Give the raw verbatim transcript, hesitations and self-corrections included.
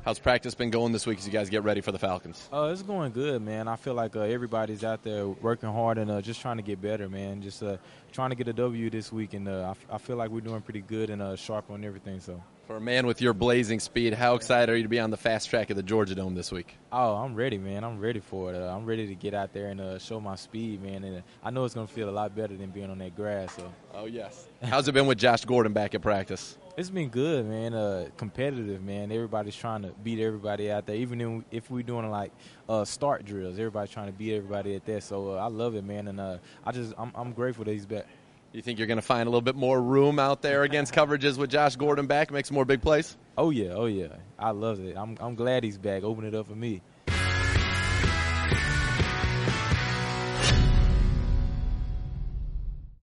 How's practice been going this week as you guys get ready for the Falcons? Uh, it's going good, man. I feel like uh, everybody's out there working hard and uh, just trying to get better, man. Just uh, trying to get a W this week, and uh, I, f- I feel like we're doing pretty good and uh, sharp on everything. So. For a man with your blazing speed, how excited are you to be on the fast track of the Georgia Dome this week? Oh, I'm ready, man. I'm ready for it. Uh, I'm ready to get out there and uh, show my speed, man. And uh, I know it's going to feel a lot better than being on that grass. So. Oh, yes. How's it been with Josh Gordon back at practice? It's been good, man. Uh, competitive, man. Everybody's trying to beat everybody out there. Even if we're doing like uh, start drills, everybody's trying to beat everybody at that. So uh, I love it, man. And uh, I just I'm, I'm grateful that he's back. You think you're going to find a little bit more room out there against coverages with Josh Gordon back, make some more big plays? Oh yeah, oh yeah. I love it. I'm I'm glad he's back. Open it up for me.